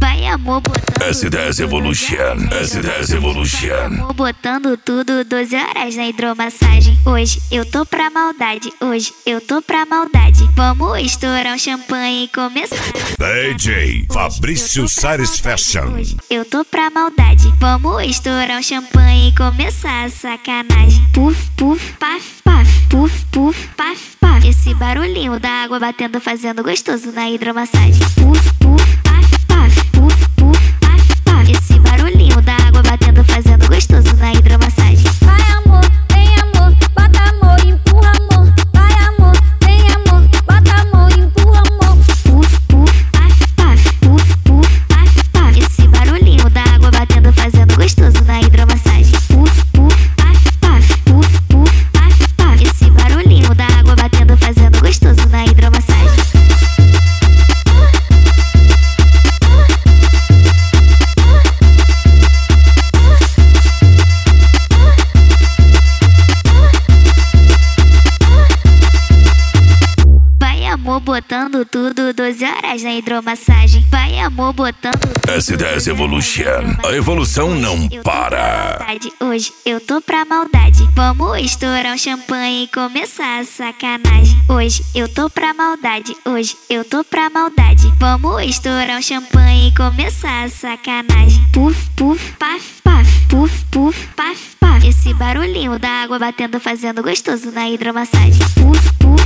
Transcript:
Vai amor botando S10 Evolution, S10 Evolution. amor botando tudo 12 horas na hidromassagem. Hoje eu tô pra maldade, hoje eu tô pra maldade. Vamos estourar um champanhe e começar. DJ Fabrício Satisfaction. Hoje eu tô pra maldade. Vamos estourar um champanhe e começar a sacanagem. Puf, puf, paf, paf, puf, puf, paf, paf. Esse barulhinho da água batendo fazendo gostoso na hidromassagem. Puf, puf, paf, paf, puf, puf, paf, paf. Esse barulhinho da água batendo fazendo gostoso na hidromassagem. Vai amor, vem amor, bota amor, empurra amor. Vai amor, vem amor, bota amor, empurra amor. Puf, puf, paf, paf, puf, puf, paf, paf. Esse barulhinho da água batendo fazendo gostoso na hidromassagem. Puf, puf, paf, paf, puf, puf, paf, paf. Esse barulhinho da água batendo fazendo gostoso na hidromassagem. Vai amor botando tudo 12 horas na hidromassagem. Vai amor botando S10 Evolution. A evolução não para. Hoje eu tô pra maldade. Vamos estourar um champanhe e começar a sacanagem. Hoje eu tô pra maldade. Hoje eu tô pra maldade. Vamos estourar um champanhe e começar a sacanagem. Puf, puf, paf, paf, puf, puf, paf, paf. Esse barulhinho da água batendo fazendo gostoso na hidromassagem. Puf, puf.